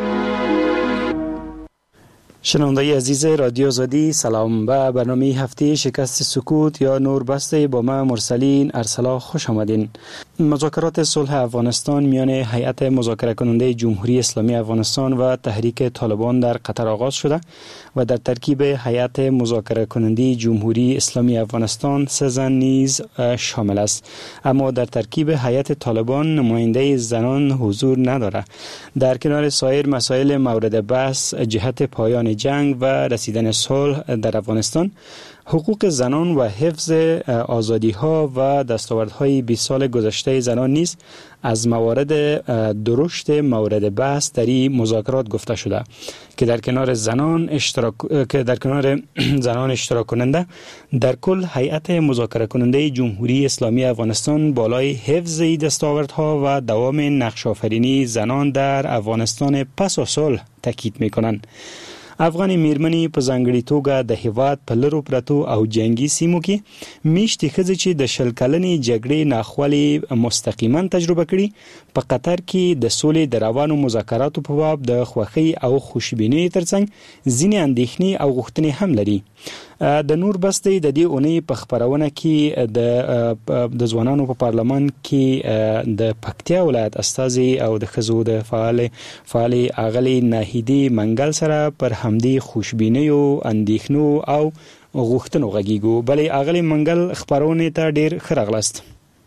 شنوندگان عزیز رادیو آزادی سلام. به برنامه هفته شکست سکوت یا نور بسته با من مرسلین ارسلا خوش آمدین. مذاکرات صلح افغانستان میان هیئت مذاکره کننده جمهوری اسلامی افغانستان و تحریک طالبان در قطر آغاز شده و در ترکیب هیئت مذاکره کننده جمهوری اسلامی افغانستان سه زن نیز شامل است، اما در ترکیب هیئت طالبان نماینده زنان حضور نداره. در کنار سایر مسائل مورد بحث جهت پایان جنگ و رسیدن صلح در افغانستان، حقوق زنان و حفظ آزادی ها و دستاوردهای بیست سال گذشته زنان نیز از موارد درشت مورد بحث در این مذاکرات گفته شده که در کنار زنان اشتراک که در کنار زنان اشتراک کننده در کل هیئت مذاکره کننده جمهوری اسلامی افغانستان بالای حفظ دستاوردها و دوام نقش آفرینی زنان در افغانستان پس از صلح تاکید می‌کنند. افغان میرمنې په ځانګړي توګه د هیواد په لرو پرتو او جنگي سیمو کې میشتې ښځې چې د شل کلنې جګړې ناخوالې مستقیما تجربه کړي په قطر کې د سولې د روانو مذاکراتو په باب د خوښۍ او خوشبینۍ ترڅنګ ځینې اندېښنې او غوښتنې هم لري. د نور بستې د دې اونۍ په خبرونه کې د د ځوانانو په پارلمان کې د پکتیا ولایت استازي او د خزو د فعال فعال اغلی ناهیدی منګل سره پر همدې خوشبینۍ او اندېښنو او غوښتنو غږیږو. بلې اغلی منګل خبرونه ته ډیر ښه راغلاست.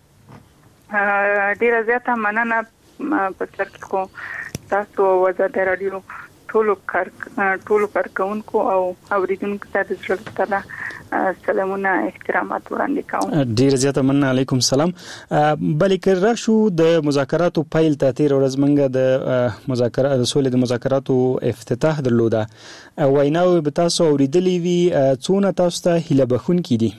ډیره زیاته مننه په سر کې خو تاسو وزارت رادیو ټولو کار ټولو کارکونکو او اوریدونکو ته د زړه تعالی سلامونه احترامات وړاندې کوم. ډیر زیاته مننه. علیکم سلام. بلې کړه شو د مذاکراتو پیل ته تیر ورځ منګه د مذاکرات د سولې د مذاکراتو افتتاح درلوده. ویناوي به تاسو اوریدلې وي، څونه تاسو ته هیله بخون کړي؟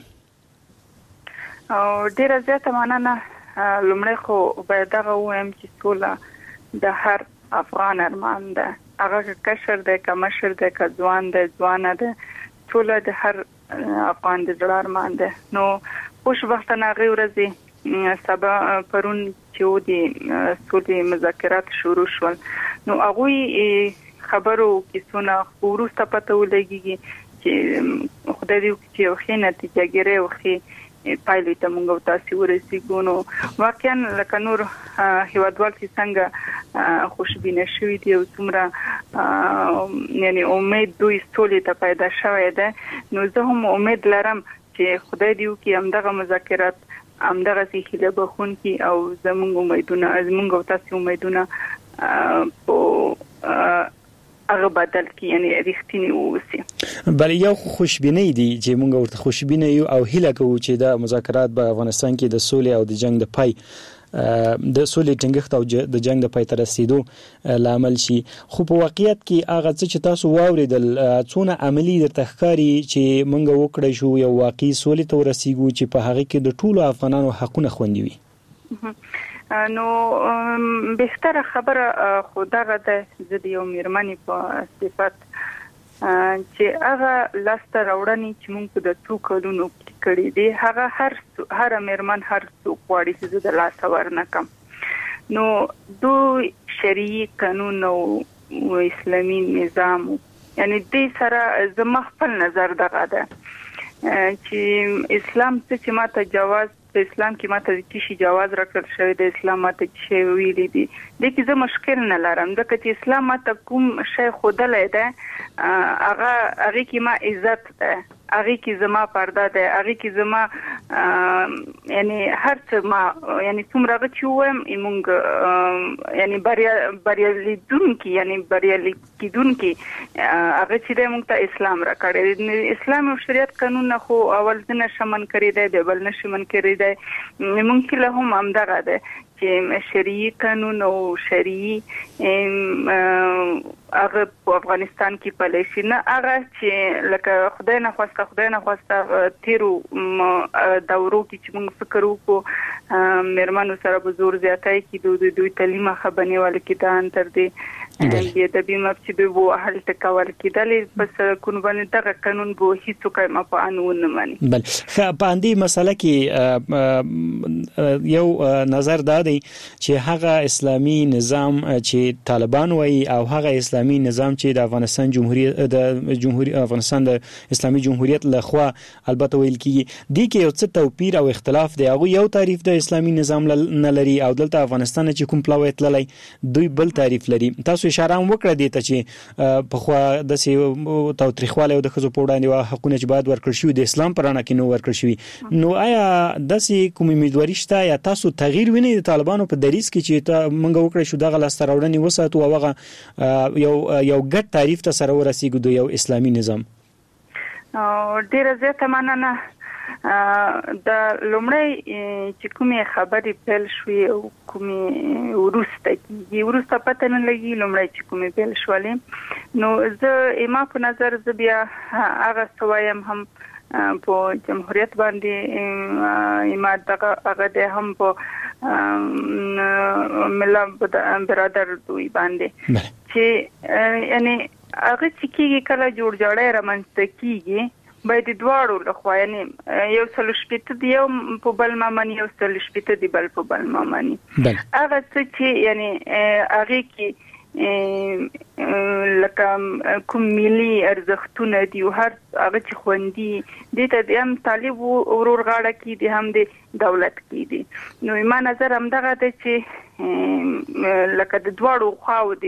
او ډیر زیاته مننه. لومړی خو باید دغه وایم چې سوله د هر افغان ارمان ده. هغه کشر ده که مشر ده که ځوان ده ځوانه ده، سوله د هر افغان د زړه ارمان ده. نو خوشبختانه هغې ورځې سبا پرون چې و د سولې مذاکرات شروع شول، نو هغوی خبرو کیسونه وروسته پته ولګېږي چې خدای دې وکړي چې یو ښې نتیجه ګیرۍ او ښې پایلې ته موږ او تاسې ورسېږو. نو واقعا لکه نور هیوادوال چې څنګه خوشبینه شوي دي او څومره یعنی امید دوی سولې ته پیدا شوی ده، نو زه هم امید لرم چې خدای دې وکړي همدغه مذاکرات همدغسې هیله بخونکي او زموږ امیدونه زموږ او تاسې امیدونه په هغه بدل کی یعنی رښتینی اوسي. بل یو خوشبینی دی چې موږ ورته خوشبینه یو او هیله کوو چې د مذاکرات په افغانستان کې د سولې او د جنگ د پای د سولې ټینګښت او د جنگ د پای ته رسیدو لامل شي. خو په واقعیت کې هغه څه چې تاسو واوریدل څونه عملی درته ښکاري چې موږ وکړی شو یو واقعي سولې ته ورسیږو چې په هغه کې د ټولو افغانانو حقونه خوندي وي؟ نو بهتره خبره خو دغه ده، زه د یو میرمنې په صفت چې هغه لاسته راوړنې چې موږ په د څو کلونو کې کړي دي هغه هر هر میرمن هر څوک غواړي چې زه د لاسه ورنکم. نو دوی شرعي قانون او اسلامي نظام یعنی دې سره زما خپل نظر دغه ده چې اسلام څه چې ماته جواز په اسلام کې ماته د کیشي جواز راکړل شوی د اسلام ماته چې ویلي دي د کې زه مشکل نه لرم ځکه چې اسلام ماته کوم شی خودلې ده هغه هغه کې ما عزت ده، هغه کې زما پرده ده، هغه کې زما یعنی هر څه ما یعنی څومره چې وایم موږ یعنی بریا بریالي دن کې یعنی بریالي کیدون کې هغه چې موږ ته اسلام راکړی. اسلام او شریعت قانون خو اول ځنه شمن کړی دی به بل نشمن کړی دی. موږ له هم هم دغه ده چې شرعي قانون او شرعي هغه په افغانستان کې پلی شي، نه هغه چې لکه خدای نه خواسته خدای نه خواسته تیرو دورو کې چې موږ فکر وکړو میرمنو سره به زور زیاتی کې دوی تعلیم خبرنې ول کې دا انتر دی بیا د بیمه چې به وو حل تکول کېدل بس کون باندې دغه قانون به هیڅ کوم په انون نه مانی. بل باندې مسله کې یو نظر دادی چې هغه اسلامي نظام چې طالبان وایي او هغه اسلامي نظام چې د افغانستان جمهوریت د جمهوریت افغانستان د اسلامي جمهوریت لخوا البته ویل کیږي دی کې یو څه توپیر او اختلاف دی. هغه یو تعریف د اسلامي نظام نه لري او دلته افغانستان چې کوم پلاوی تللی دوی بل تعریف لري. تاسو اشاره وکړه دي ته چې په خوا د سی توتریخواله او د خزو په وړاندې وا حقونه چې باید ورکړ شي د اسلام پرانه کې نو ورکړ شي. نو آیا د سی کوم امیدواري شته یا تاسو تغییر وینئ د طالبانو په دریس کې چې ته مونږ وکړی شو دغه لاس راوړنې وساتو او هغه یو یو ګډ تعریف ته سره ورسیږو د یو اسلامي نظام؟ ډیره زیاته مننه. د لومړی چې کومې خبرې پیل شوې او کومې وروسته کېږي وروسته پته نه لګي لومړی چې کومې پیل شولې نو زه ما په نظر زه بیا هغه څه وایم هم په جمهوریت باندې ما دغه هغه د هم په ملا برادر دوی باندې چې یعنی هغه چې کېږي کله جوړ جوړی رامنځته کېږي باید دواړو لخوا یعنی یو سل شپېته دی یو په بل مامني یو سل شپېته دی بل په بل مامني هغه څه چې یعنی هغه کې لکه کوم ملي ارزښتونه دي او هر هغه چې خوندي دي ته هم طالب ورور غاړه کې دي هم د دولت کې دي. نو ما نظر هم دغه ته چې لکه د دواړو خواو دي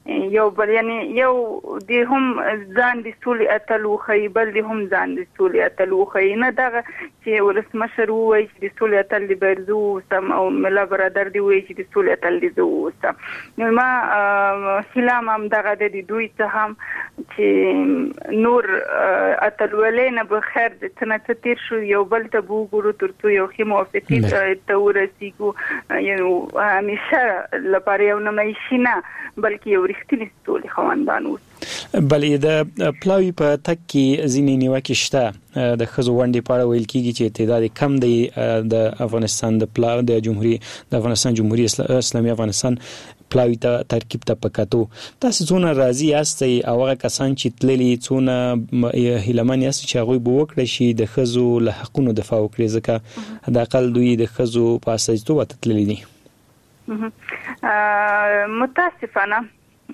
یو بل یعنی یو د هم ځان د سولې اتلو خي بل د هم ځان د سولې اتلو خي نه دغه چې ولسمشر وایي چې د سولې اتل دی برزو سم او ملا برادر دی وایي چې د سولې اتل دی زو سم نو ما هلام هم دغه د دوی څخه هم چې نور اتلولې نه به خیر د څنګه تیر شو یو بل ته وګورو ترڅو یو خي موافقت ته ورسیږو یو همیشه لپاره یو نه مېشینه بلکې یو رښتینی سولې خواندان اوس بلې د پلاوی په تک کې ځینې نیوکې شته د ښځو ونډې په اړه ویل کېږي چې تعداد کم دی د افغانستان د پلاو د جمهوریت د افغانستان جمهوریت اسلامي افغانستان پلاوی ته ترکیب ته پکاتو تاسو څونه راضي یاستئ او هغه کسان چې تللي څونه هیلمن یاست چې هغوی به وکړي شي د ښځو له حقونو دفاع وکړي ځکه د اقل دوی د ښځو په استازیتوب تللي دي متاسفانه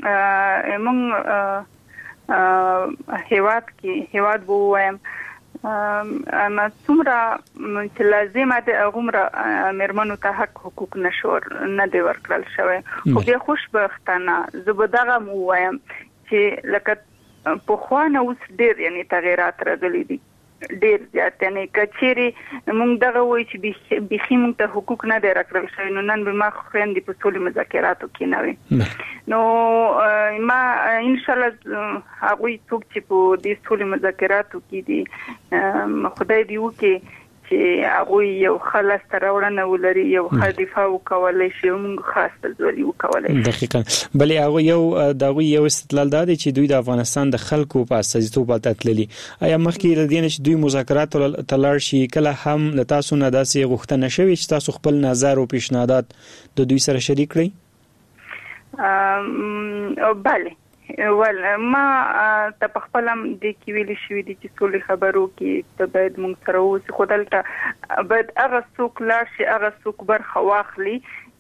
موږ هیواد کې هیواد بو وایم اما څومره چې لازمه ده هغه مرمنو ته حق حقوق نشور نه دی ورکړل شوی خو بیا خوشبختانه زبدغه مو وایم چې لکه په خوانه اوس ډیر یعنی تغیرات راغلي دي ډیر زیات یعنی کچيري موږ دغه وایي چې بخي موږ ته حقوق نه دی راکړل شوی نو نن به ما خويندې په سولې مذاکراتو کې نه وي نو ما ان شاء الله هغه څوک چې په دې سولې مذاکراتو کې دي خدای دې وکړي چې هغه یو خلاص تراوړنه ولري یو خدفا وکولای شي موږ خاص تزولي وکولای شي دقیقاً بلې هغه یو دغه یو استدلال دی چې دوی د افغانستان د خلکو په استازیتوب تللي آیا مخکې د دې چې دوی مذاکرات تلل شي کله هم له تاسو نه داسې غوښتنه شوی چې تاسو خپل نظر او پیشنهادات د دوی سره شریک کړئ ام بله ول ما ته په خپلم د کیویل شوې دي چې ټول خبرو کې ته باید مونږ سره اوس خدالته باید هغه څوک لاړ شي هغه څوک برخه واخلي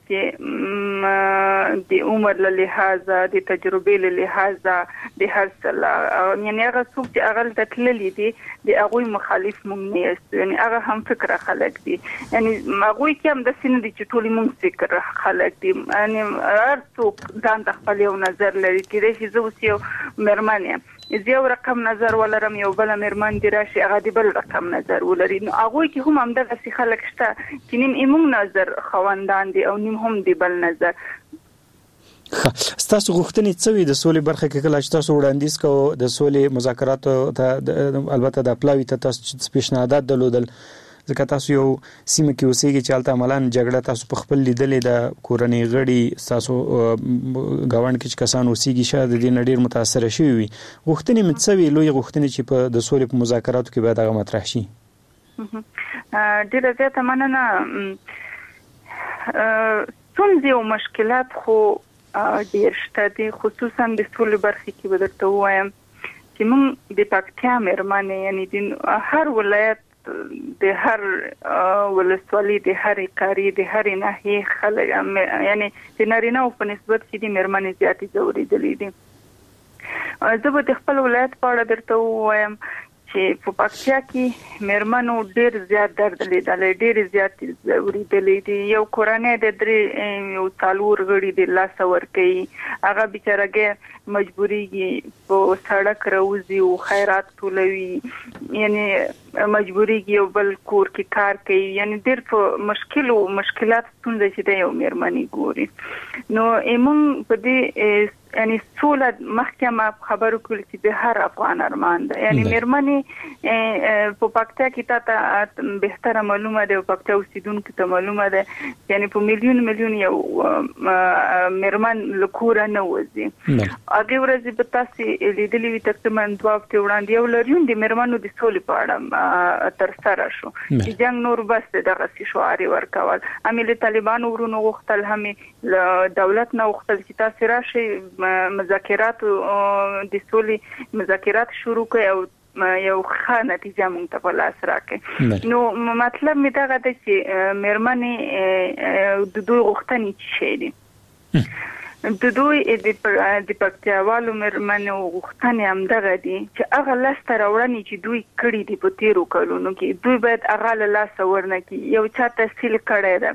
چې د عمر له لحاظه د تجربې له لحاظه د هر څه یعنی هغه څوک چې هغه د تللی دي د هغه مخالف مونږ نه یو یعنی هغه هم فکر خلک دي یعنی هغه کې هم د سینې دي چې ټول مونږ فکر خلک دي یعنی هر څوک ځان د خپل یو نظر لري چې د زو یو مرمنه زیو رقم نظر ولرم یو بل مرمن دی راشي هغه دی بل رقم نظر ولري نو هغه کې هم هم دغه سي خلک شته چې نیم ایمون نظر خواندان دي او نیم هم دی بل نظر ستاسو غوښتنې څه وي د سولې برخه کې کله چې تاسو وړاندیز کوو د سولې مذاکراتو ته البته د پلاوی ته تاسو پیشنهادات درلودل ځکه تاسو یو سیمه کې اوسېږئ چې هلته عملاً جګړه تاسو په خپل لیدلې د کورنۍ غړي تاسو ګاونډ کې چې کسان اوسېږي شاید د دې نه ډېر متاثره شوي وي غوښتنې مې څه وي لویې غوښتنې چې په د سولې په مذاکراتو کې باید هغه مطرح شي ډېره زیاته مننه ستونزې او مشکلات خو ډېر شته دي خصوصا د سولې برخې کې به درته ووایم چې موږ د پکتیا مېرمنې یعنی د هر ولایت د هر ولسوالۍ د هر قاری د هر ناحیې خلک یعنی د نارینه او په نسبت کې د مېرمنې زیاتې ځورېدلې دي زه به د خپل ولایت په اړه درته ووایم چې په پکتیا کې مېرمنو ډېر زیات درد لیدلی ډېر زیات ځورېدلې دي یو کورنۍ د درې یو څلور غړي د لاس ورکوي هغه بیچارهګۍ مجبوریږي په سړک راوځي او خیرات ټولوي یعنی مجبوریږي یو بل کور کې کار کوي یعنی ډېر په مشکل او مشکلات ستونزې چې د یو مېرمنې ګوري نو ایمون په دې یعنی سوله مخکې خبرو کول چې د هر افغان ارمان ده یعنی مېرمنې په پکتیا کې تا بهتره معلومه ده او پکتیا اوسیدونکو ته معلومه ده یعنی په میلیون میلیون یو مېرمن لکوره نه وځي هغه ورځ به تاسو لیدلې وي تقریبا دوه هفته وړاندې یو لریون د مېرمنو د سولې په اړه تر سره شو چې جنگ نور بس دغه سی شعار ورکول امیر طالبان ورونو غوښتل هم دولت نه غوښتل چې تاسو راشي مذاکرات د سولې مذاکرات شروع کړي او یو ښه نتیجه مونږ ته په لاس راکړي نو مطلب می دغه دی چې مېرمنې د دوی غوښتنې څه شي دي د دوی د پکتیاوالو مېرمنو غوښتنې هم دغه دي چې هغه لاسته راوړنې چې دوی کړي دي په تیرو کلونو کې دوی باید هغه له لاسه ورنکړي یو چا تحصیل کړی ده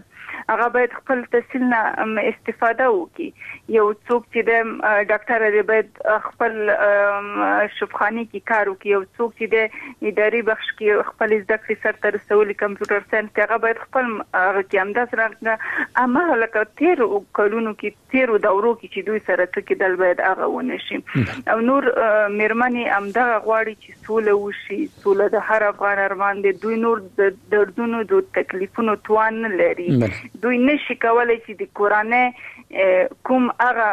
هغه باید خپل تحصیل نه استفاده وکړي یو څوک چې د ډاکټر دی باید خپل شفاخانه کې کار وکړي یو څوک چې د اداري بخش کې خپل زده کړې سره رسولي کمپیوټر ساينس هغه باید خپل هغه کې همداس راغله اما لکه تیر کلونو کې تیر دورو کې چې دوی سره څه کېدل باید هغه ونشي او نور مېرمنې همدغه غواړي چې سوله وشي سوله د هر افغان ارمان دی دوی نور د دردونو د تکلیفونو توان نه لري دوی نشي کولای چې د کورانه کوم هغه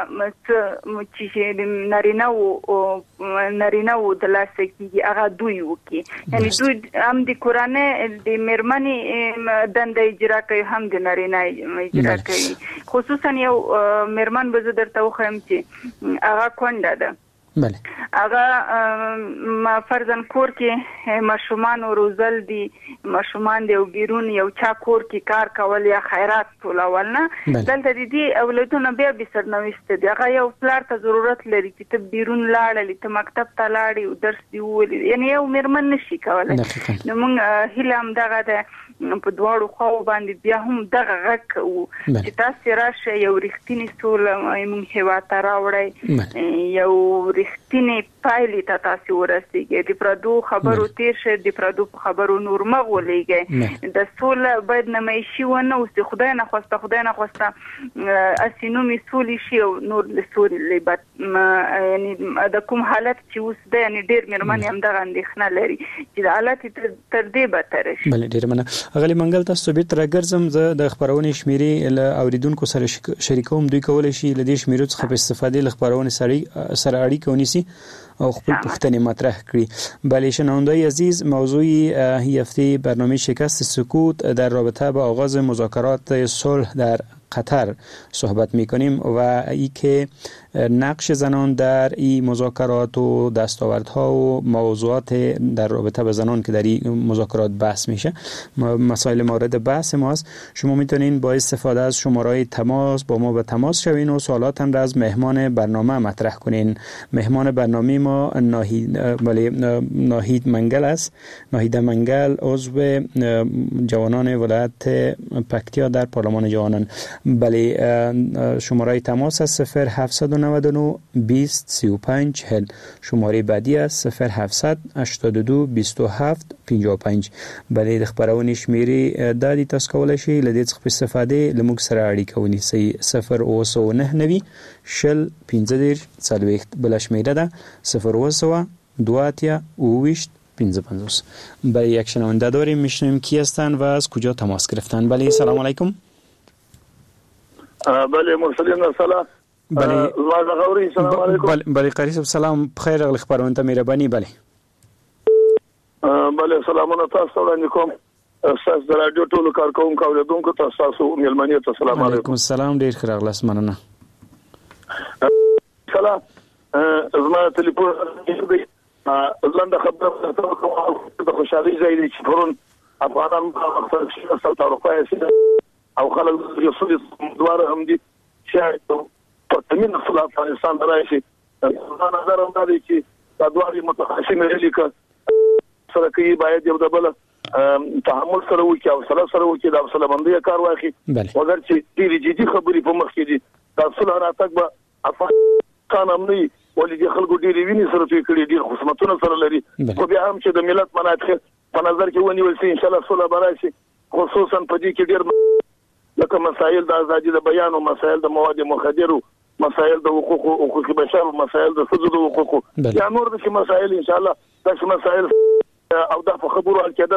چې نارینه او نارینه او د لاسه کېږي هغه دوی وکي یعنی دوی هم د کورانه د مېرمنې دنده اجرا کوي هم د نارینه اجرا کوي خصوصا یو مېرمن به زه درته وښیم چې هغه کونډه ده بله هغه فرضاً کور کې ماشومان روزل دي ماشومان دی او بیرون یو چا کور کې کار کول یا خیرات ټولول نه دلته د دې اولادونو بیا به سرنوشت دي هغه یو پلار ته ضرورت لري چې ته بیرون لاړې ته مکتب ته لاړې او درس دی وولې یعنی یو مېرمن نشي کولای نو موږ هیله هم دغه ده په دواړو خواو باندې بیا هم دغه غږ کوو چې تاسو راشه یو رښتینی سوله موږ هېواد ته راوړئ یو رښتینی پایلې ته تاسو ورسیږئ د پردو خبرو تیر شه د پردو خبرو نور مغ ولېږئ د سوله باید نمایشي ونه اوسي خدای نه خواسته خدای نه خواسته اسینو می سولې شي او نور له سولې بعد یعنی د کوم حالت چې اوس ده یعنی ډېر مېرمنې همدغه اندېښنه لري چې د حالت تر دې بدتر شي بله ډېره مننه غلی منګل تاسو بیرته راګرځم زه د خبرونې شمیرې له اوریدونکو سره شریکوم دوی کولی شي له دې شمیرو څخه په استفادې له خبرونې سره اړیکه ونیسي او خپل پوښتنې مطرح کړي. بله شنونده‌های عزیز موضوع هفته برنامه شکست سکوت در رابطه با آغاز مذاکرات صلح در قطر صحبت میکنیم و ای که نقش زنان در این مذاکرات و دستاوردها و موضوعات در رابطه با زنان که در این مذاکرات بحث میشه مسائل مورد بحث ماست. شما میتونین با استفاده از شماره‌های تماس با ما به تماس شوین و سوالاتم را از مهمان برنامه مطرح کنین. مهمان برنامه ما ناهید ولی ناهید منگل است. ناهید منگل عضو جوانان ولایت پکتیا در پارلمان جوانان. بله شماره تماس از صفر هفتصد و نود و نه بیست سی و پنج چهل. شماره بعدی از صفر هفتصد هشتاد و دو بیست و هفت پنجاه و پنج. بله د خبرونې شمیرې د دې تاسو کولای شئ له دې څخه استفاده لموږ سره اړیکه ونیسئ صفر اوه سوه نهه نوي شل پنځه دېرش څلوېښت بله شمیره ده صفر اوه سوه دوه اتیا اوه ویشت پنځه پنځوس. بله یک شنونده داریم میشنویم کی هستن و از کجا تماس گرفتن. بله سلام علیکم. بله مرسلین سلام. بله غوري سلام علیکم. بله بله قاری صاحب سلام بخیر غل خبرونه ته مهرباني. بله بله سلامونه تاسو وړاندې کوم تاسو د رادیو ټولو کارکونکو او اوریدونکو تاسو مېلمنې ته سلام علیکم. علیکم السلام ډیر ښه راغلاست مننه. سلام زما ټلیفون دی زنده خبره کوم د خوشحالي ځای دی چې پرون افغانان په خپل سره تعرفه او خلک یو څه دواره هم دي چې په تمین خپل افغانستان درایشي دا نظر هم دی چې دا دواره متخصصین لیکه سره کوي باید یو د بل تحمل سره وکړي او سره سره وکړي د سلامندۍ کار واخلي وګر چې ډېری جدي خبرې په مخ کې دي تاسو له راتګ به افغانستان هم نه ولې د خلکو ډېری ویني سره توی کړي ډېر خصومتونه سره لري خو بیا هم چې د ملت منافع په نظر کې ونیول شي ان شاء الله صلح به راشي خصوصا په دې کې ډېر لکه مسائل د ازادي د بیان او مسائل د مواد مخدرو مسائل د حقوق او حقوق بشر مسائل د ښځو د حقوقو یا نور د مسائل ان شاء الله د مسائل او د خبرو الکده